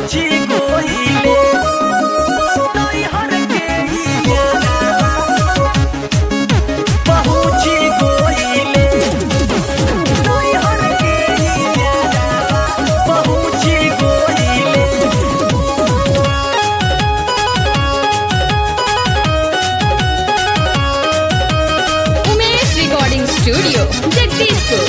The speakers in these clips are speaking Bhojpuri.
पहुँची गोइले नैहर के यारावा पहुँची गोइले नैहर के यारावा पहुँची गोइले। Umesh recording studio Jagdishpur.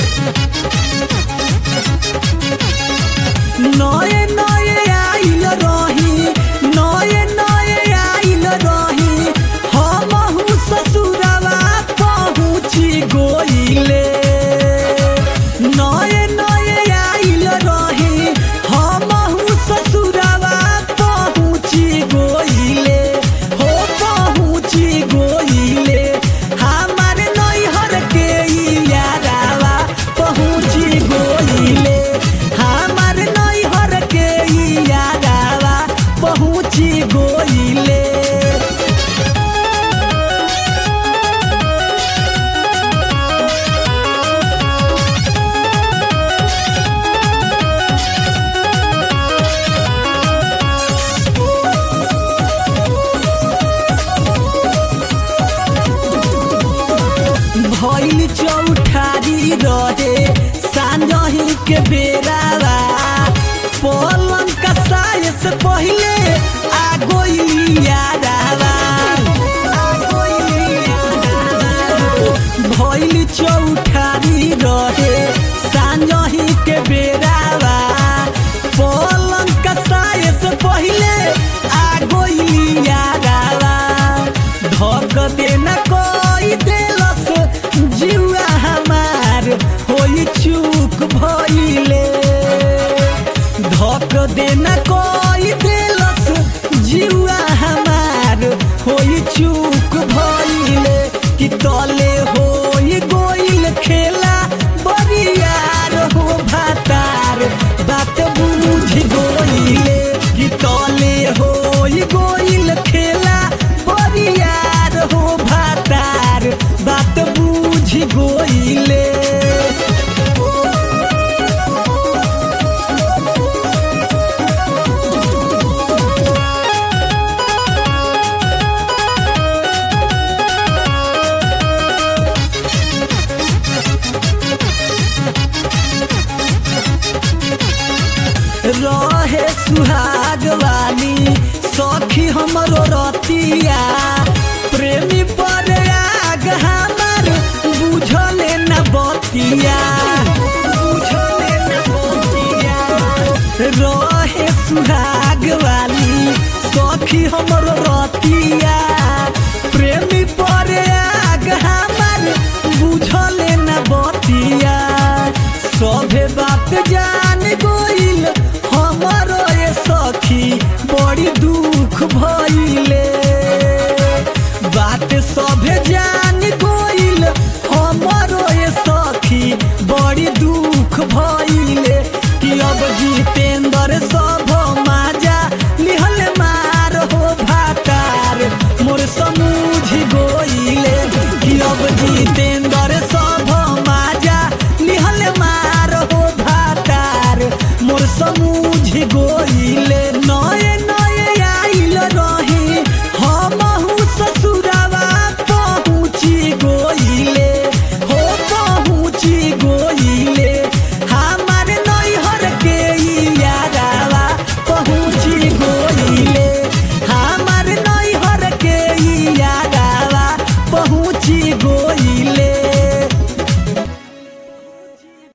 नए नए आइल रही नए नए आइल रही हमहु ससुरवा पहुँची गोइले नए नए आइल रही हमहु ससुरवा पहुँची गोइले हो पहुँची गोइले हमार नैहर के यारावा पहुँची गोइले हमार नैहर के यारावा पहुँची गोइले। भइल चौठारी रहे सांझही के बेरावा पलंग कसाए से पहिले आ गोइली यारावा भइल चौठारी रहे सांझही के बेरावा पलंग कसाए से पहिले आ गोइली यारावा धक देना कोई देलस जीवा हमार होई चूक भइले धक देना कोई देलस जीवा हमार होई चूक भइले कि तले होई गोइल खेला बरियार हो भातार बात बुझ गोइले कि तले होई गोइल खेला बरियार हो भातार बात बुझ गोइले। रहे सुहाग वाली सखी हमरो रतिया प्रेमी पर आग हमार बुझले न बतिया बुझले न बतिया रहे सुहाग वाली सखी हमरो रतिया प्रेमी पर आग हमार बुझले न बतिया सभे बात जान गोइल हमारो ये सखी बड़ी दुख भइले बात सभे जान गोइल हमारो ये सखी बड़ी दुख भइले कि अब जीते